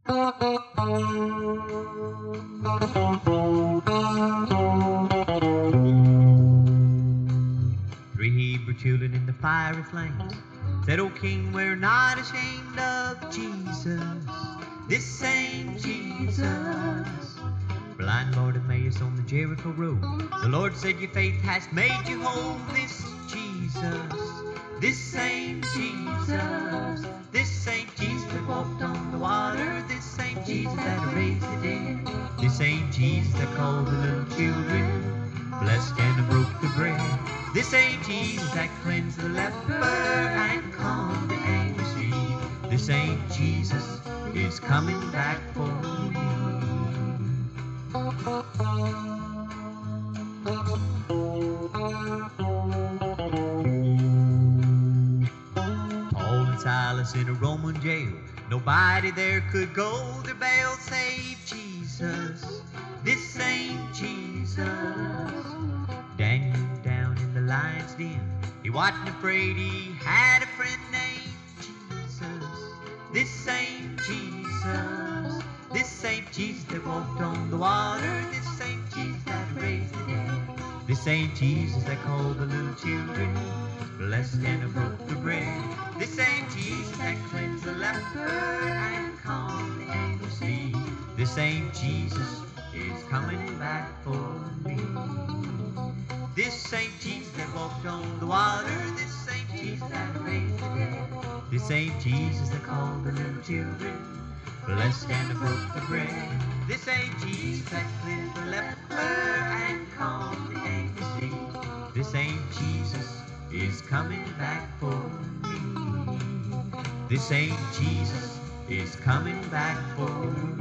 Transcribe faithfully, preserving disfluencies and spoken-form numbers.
Three Hebrew children in the fiery flames said, "O King, we're not ashamed of Jesus, this same Jesus." Blind Bartimaeus on the Jericho road, the Lord said, "Your faith has made you whole." This Jesus, this same Jesus, this same Jesus that walked on the water, this same Jesus that raised the dead, this same Jesus that called the little children blessed and broke the bread, this same Jesus that cleansed the leper and calmed the angry sea, this same Jesus is coming back for me. Paul and Silas in a Roman jail, nobody there could go their bail save Jesus, this same Jesus. Daniel down in the lion's den, he wasn't afraid, he had a friend named Jesus, this same Jesus, this same Jesus that walked on the water, this same Jesus that raised the dead, this same Jesus that called the little children blessed and broke the bread, this same Jesus that cleansed the leper and calmed the angry sea, this same Jesus is coming back for me. This same Jesus that walked on the water, this same Jesus that raised the dead, this same Jesus that called the little children blessed and broke the bread, this same Jesus that cleansed the leper and calmed the angry sea, this same Jesus is coming back for me. This same Jesus is coming back for me.